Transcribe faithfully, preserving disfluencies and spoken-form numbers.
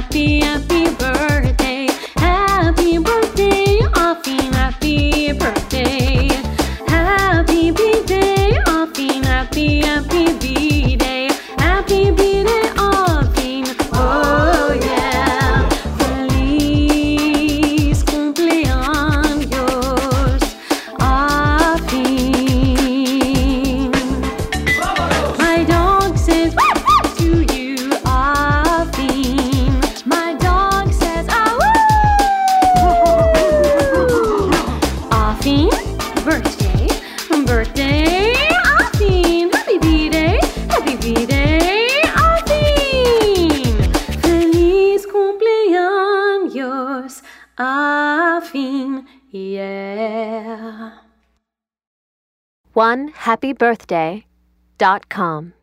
happy, happy birthday. Happy birthday, Offin, happy birthday. Happy B-Day, Offin, happy, happy B-Day. Happy B-Day, Offin, oh yeah. Feliz cumpleaños, Offin. My dog says to you, Offin. My dog says, ah woo! Offin, birthday, birthday, Offin. Happy B-Day, happy B-Day, Offin. Feliz cumpleaños, Offin, yeah. one happy birthday dot com